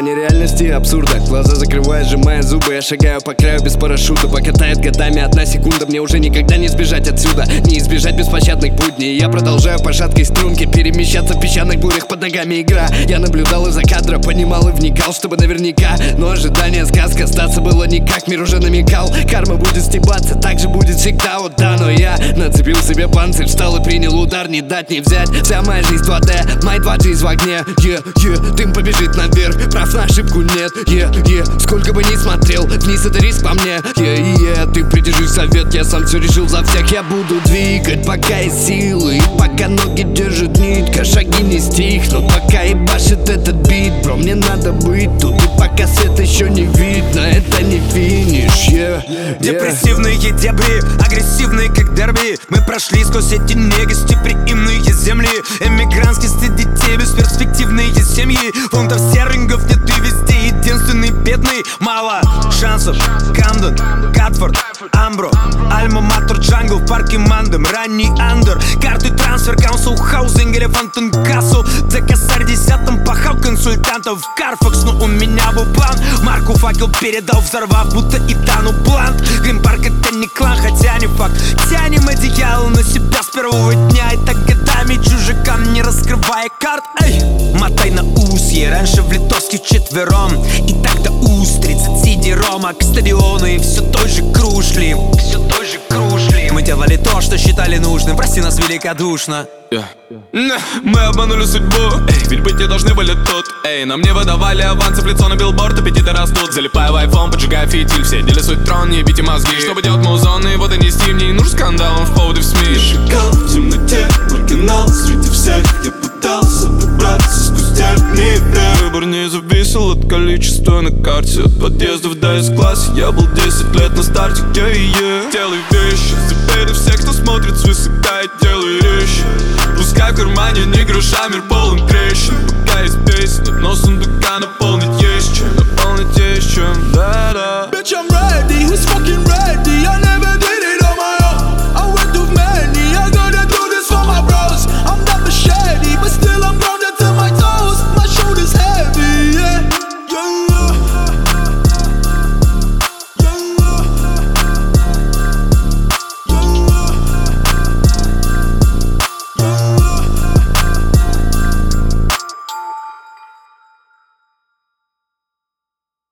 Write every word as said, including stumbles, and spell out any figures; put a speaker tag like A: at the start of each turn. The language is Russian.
A: грани реальности и абсурда. Глаза закрывая, сжимая зубы, я шагаю по краю без парашюта. Пока тает годами одна секунда, мне уже никогда не сбежать отсюда, не избежать беспощадных будней. Я продолжаю по шаткой струнке перемещаться в песчаных бурях, под ногами игра. Я наблюдал из-за кадра, понимал и вникал, чтобы наверняка. Но ожидание сказка, остаться было никак. Мир уже намекал, карма будет стебаться, так же будет всегда, вот да. Но я нацепил себе панцирь, встал и принял удар, не дать не взять. Вся моя жизнь два дэ, мои два джи в огне. Е, е, дым побежит наверх, прав на ошибку нет. Е, е, сколько бы ни смотрел, вниз это риск по мне. Е, е, ты придержи совет, я сам все решил за всех. Я буду двигать, пока есть силы, и пока ноги держит нитка, шаги не стихнут, пока ебашит этот бит. Бро, мне надо быть тут, и пока свет еще не видно, это не финиш. yeah, yeah.
B: Депрессивные дебри, агрессивные как дерби. Мы прошли сквозь эти негостеприимные земли. Эмигрантский стыд детей, бесперспективные семьи. Фунтов стерлингов нет и везде единственный бедный. Мало шансов, Камден, Катфорд, Амбро, Альма-Матер, Джангл, в парке Мандем, ранний андер. Карты трансфер, каунсел, хаузинг, элефантен, кассел. За косарь десятым пахал консультантов в Карфакс. Но у меня был план, марку факел передал, взорвав, будто и тану блант. Грин-парк это не клан, хотя не факт. Тянем одеяло на себя с первого дня, и так годами чужакам не раскрывая карт. Эй, мотай на усье, раньше в литовске четвером, и так до уст тридцать сиди рома к стадиону, и все той же крушли, все той же крушли. Мы делали то, что считали нужным, прости нас великодушно.
C: Yeah. Мы обманули судьбу, эй, ведь быть не должны были тут. Эй, нам не выдавали авансы, в лицо на билборд, аппетиты растут. Залипая в айфон, поджигая фитиль, все дели суть трон, не бейте мозги. Чтобы делать музон и воды нести, мне не нужен скандал, он в поводы в СМИ.
D: Я шагал в темноте, маргинал среди всех. Я пытался выбраться сквозь тернии вверх.
C: Выбор не зависел от количества на карте, от подъездов до С-класса. Я был десять лет на старте, yeah, yeah. Делай вещи, забери всех, кто смотрит свысока, и делай вещи. Пускай в кармане ни гроша, мир полон трещин. Пока есть песни, но сундука наполнить